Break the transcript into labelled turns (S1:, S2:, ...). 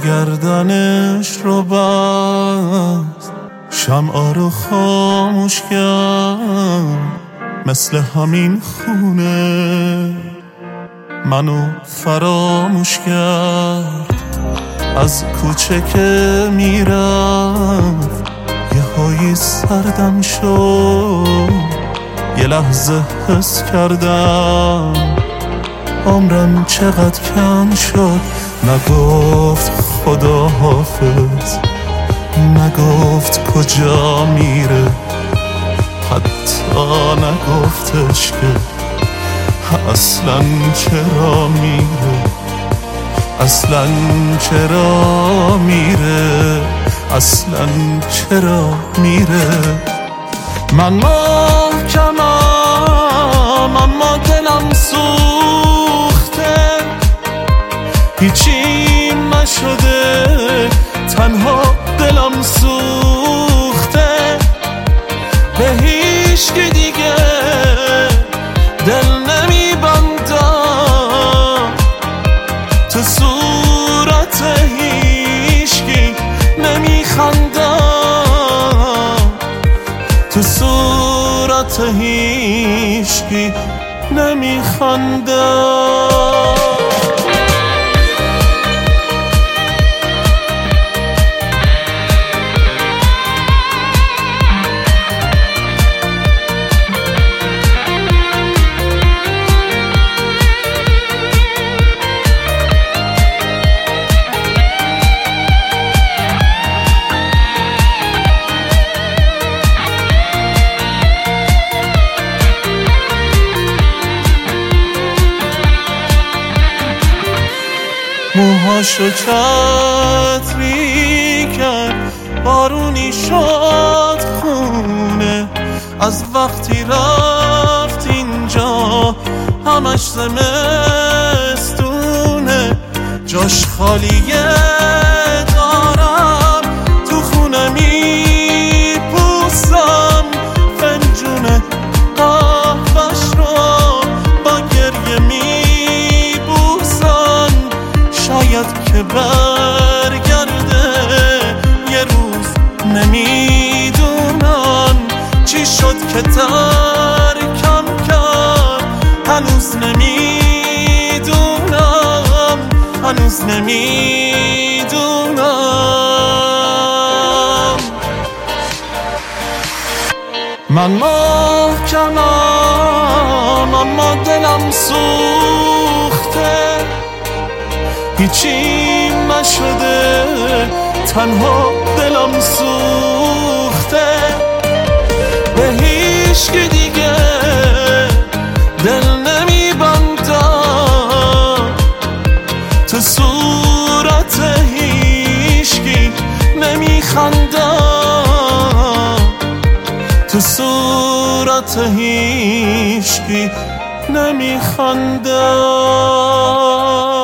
S1: گردنش رو بست، شمعا رو خاموش کرد، مثل همین خونه منو فراموش کرد. از کوچه که میرفت یه هایی سردم شد، یه لحظه حس کردم عمرم چقدر کم شد. نگفت خدا حافظ، نگفت کجا میره، حتی نگفتش که اصلا چرا میره، اصلا چرا میره، اصلا چرا میره. من محکمم اما دلم سوخته، هیچی نشده تنها دلم سوخته. به هیچکی دیگه دل نمیبندم، تو صورت هیچکی نمیخندم، تو صورت هیچکی نمیخندم. موهاشو چتری کرد، بارونی شد خونه، از وقتی رفت اینجا همش زمستونه. جاش خالیه دارم تو خونه میپوسم، فنجون قهوه‌ش رو با گریه میبوسم. شاید که برگرده یه روز، نمیدونم چی شد که ترکم کرد، هنوز نمیدونم، هنوز نمیدونم. من محکمم اما دلم سوخته، هیچی نشده تنها دلم سوخته. به هیچکی دیگه دل نمیبندم، تو صورت هیچکی نمیخندم، تو صورت هیچکی نمیخندم.